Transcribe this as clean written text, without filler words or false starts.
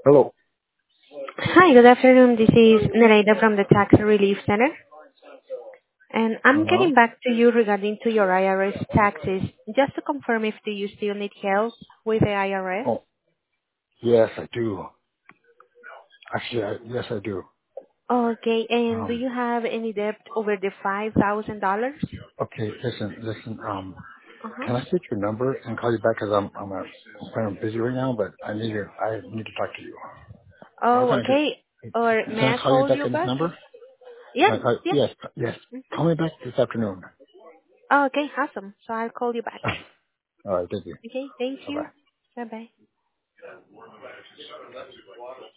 Hello. Hi, good afternoon. This is Nereida from the Tax Relief Center, and I'm Uh-huh. getting back to you regarding to your IRS taxes, just to confirm if do you still need help with the IRS. Oh, yes, I do. Actually, yes, I do. Okay, and do Um, you have any debt over the $5,000? okay, listen. Uh-huh. Can I get your number and call you back? Cause I'm kind of busy right now, but I need to talk to you. How Oh, can I okay. Or get? may Can I I call you call back you at this back? number? Yeah, Can I call, yeah. yes. Mhm. Call me back this afternoon. Okay, awesome. So I'll call you back. All right, thank you. Okay, thank Bye bye. you. Bye-bye.